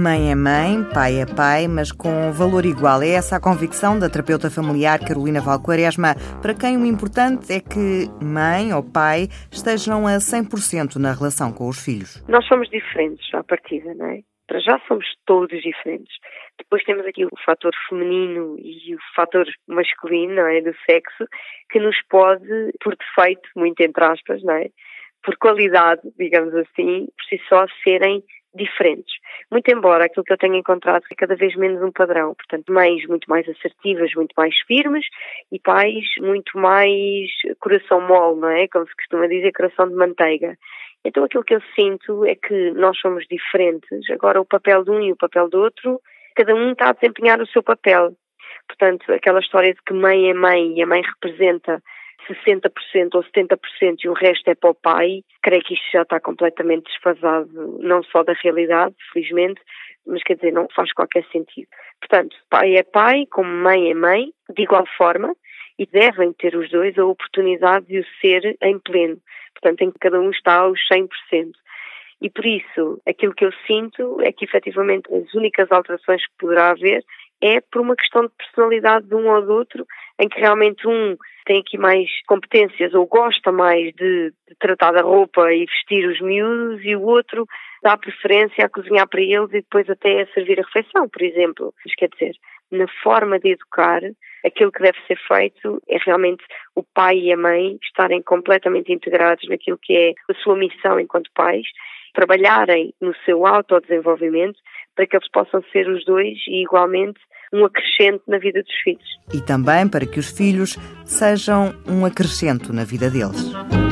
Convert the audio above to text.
Mãe é mãe, pai é pai, mas com valor igual. É essa a convicção da terapeuta familiar Carolina Val Quaresma, para quem o importante é que mãe ou pai estejam a 100% na relação com os filhos. Nós somos diferentes à partida, não é? Para já somos todos diferentes. Depois temos aqui o fator feminino e o fator masculino, não é? Do sexo, que nos pode, por defeito, muito entre aspas, não é? Por qualidade, digamos assim, por si só serem diferentes. Muito embora aquilo que eu tenho encontrado é cada vez menos um padrão. Portanto, mães muito mais assertivas, muito mais firmes e pais muito mais coração mole, não é? Como se costuma dizer, coração de manteiga. Então aquilo que eu sinto é que nós somos diferentes. Agora o papel de um e o papel do outro, cada um está a desempenhar o seu papel. Portanto, aquela história de que mãe é mãe e a mãe representa 60% ou 70% e o resto é para o pai, creio que isto já está completamente desfasado, não só da realidade, felizmente, mas quer dizer, não faz qualquer sentido. Portanto, pai é pai, como mãe é mãe, de igual forma, e devem ter os dois a oportunidade de o ser em pleno. Portanto, em que cada um está aos 100%. E por isso, aquilo que eu sinto é que, efetivamente, as únicas alterações que poderá haver é por uma questão de personalidade de um ou do outro, em que realmente um tem aqui mais competências ou gosta mais de tratar da roupa e vestir os miúdos e o outro dá preferência a cozinhar para eles e depois até a servir a refeição, por exemplo. Mas quer dizer, na forma de educar, aquilo que deve ser feito é realmente o pai e a mãe estarem completamente integrados naquilo que é a sua missão enquanto pais, trabalharem no seu autodesenvolvimento para que eles possam ser os dois e igualmente um acrescente na vida dos filhos. E também para que os filhos sejam um acrescento na vida deles.